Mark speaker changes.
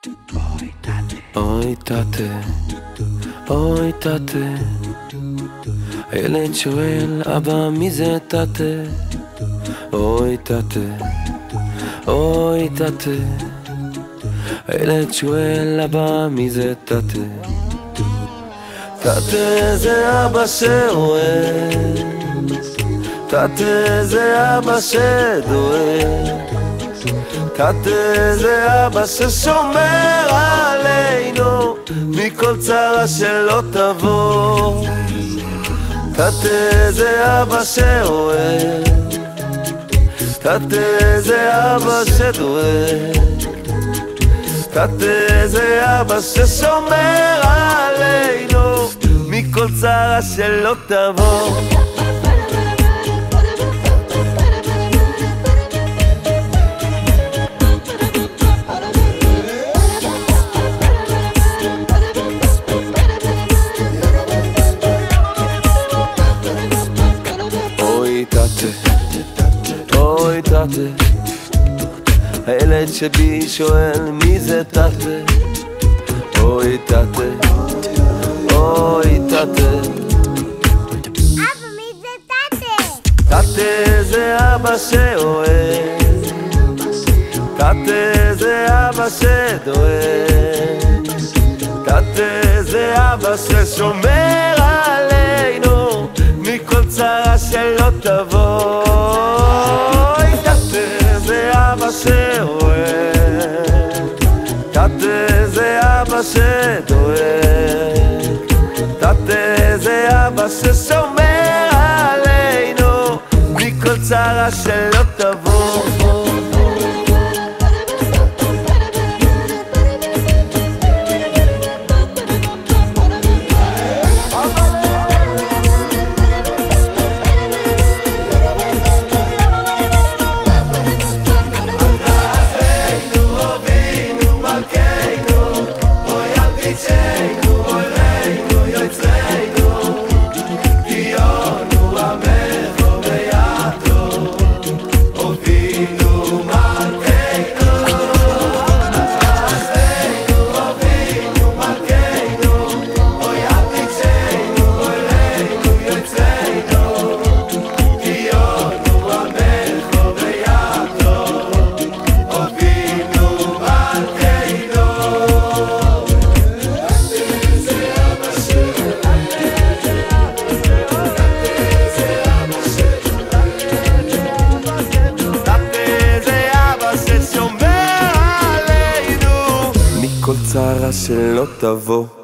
Speaker 1: אוי תתה, אוי תתה, הילד שואל אבא מי זה תתה? אוי תתה, אוי תתה, הילד שואל אבא מי זה תתה? תתה זה אבא שאוהב, תתה זה אבא שדואג, תתה זה אבא ששומר עלינו מכל צרה שלא תבוא. תתה זה אבא שאוהב, תתה זה אבא שדואג, תתה זה אבא ששומר עלינו מכל צרה שלא תבוא. אוי תתה, הילד שבי שואל מי זה תתה? אוי תתה, אוי תתה,
Speaker 2: אבא מי זה תתה?
Speaker 1: תתה זה אבא שאוהב, תתה זה אבא שדואג, תתה זה אבא ששומר עלינו מכל צרה שלא תבוא. תתה זה אבא שאוהב, תתה זה אבא שדואג, תתה זה אבא ששומר עלינו מכל צרה שלא תבוא. כל צרה שלא תבוא.